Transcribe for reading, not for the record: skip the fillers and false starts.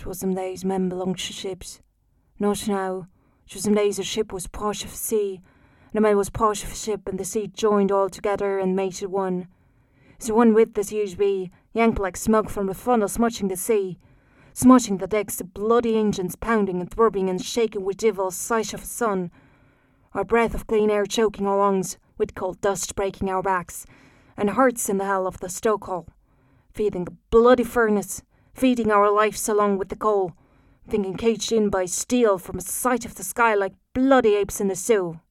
'Twas them days men belonged to ships. Not now. 'Twas them days a ship was part of a sea, and a man was part of a ship, and the sea joined all together and mated one. So one with this huge be, yanked like smoke from the funnel, smutching the sea, smutching the decks, the bloody engines pounding and throbbing and shaking with divil sight of a sun. Our breath of clean air choking our lungs, with cold dust breaking our backs, and hearts in the hell of the stokehole, feeding the bloody furnace, feeding our lives along with the coal, thinking caged in by steel from a sight of the sky like bloody apes in the Sioux.